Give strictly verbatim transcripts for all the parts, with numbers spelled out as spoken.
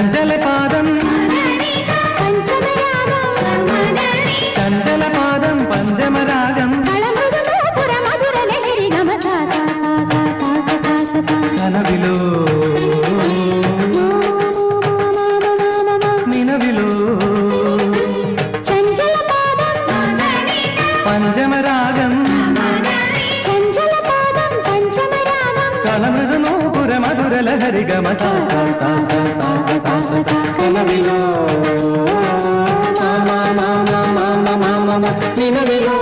चञ्चलपादं चञ्चलपादं पञ्चमरागं कनविलो निनविलो पञ्चमरागं कलमृदुनूपुरमधुरलहरि गम सा सा सा सा सा सा सा कनविलो मामा मामा मामा मामा निनविलो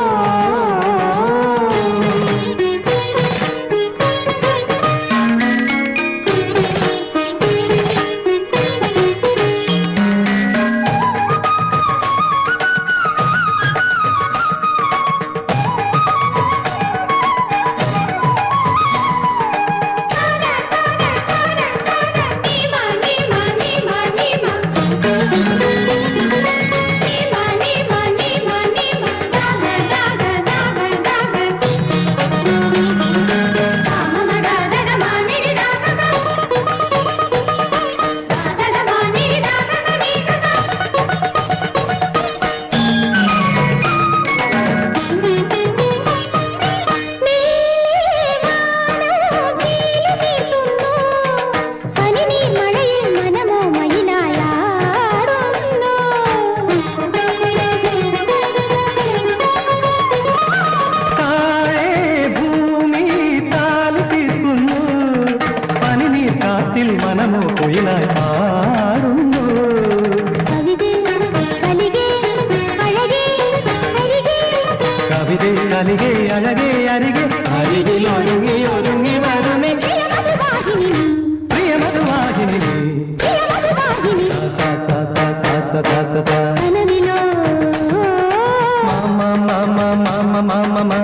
മനമോ കുയിലായി പാടുന്നു കവിതേ കലികേ അഴകേ അരികെ അരികിൽ ഒരുങ്ങി ഒരുങ്ങി വരുമേ പ്രിയമധുവാഹിനി മാമ മാമ മാമ മാമ മാ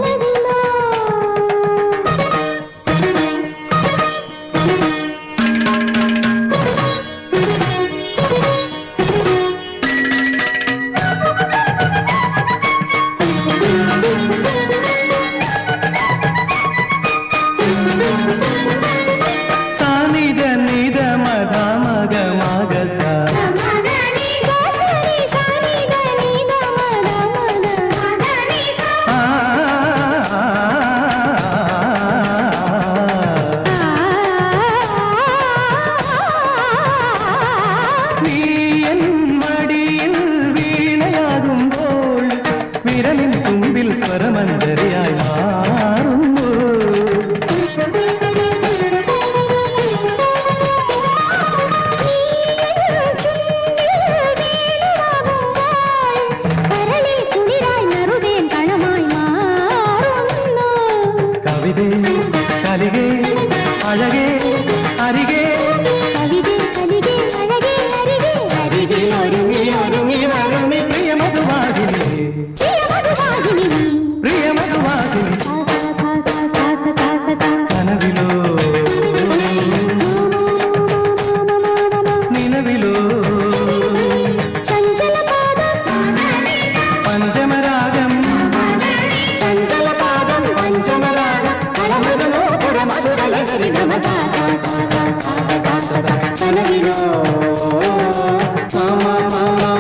വിരലിൻ തുമ്പിൽ സ്വരമഞ്ജരിയായി മാറുന്നു കവിതേ കലികേ അഴകേ അരികേ അരികെ ഒരുങ്ങി ഒരുങ്ങി വരുമി പ്രിയമധുവാഹിനി പ്രിയമധുവാഹിനി കനവിലോ നിലവിലോ പഞ്ചമരാഗം ചഞ്ചലപാദം പഞ്ചമരാഗം കലമൃദുനൂപുരമധുരലഹരി ഗമ സാ സാ സാ സാ സാ സാ കനവിലോ മാമ മാമ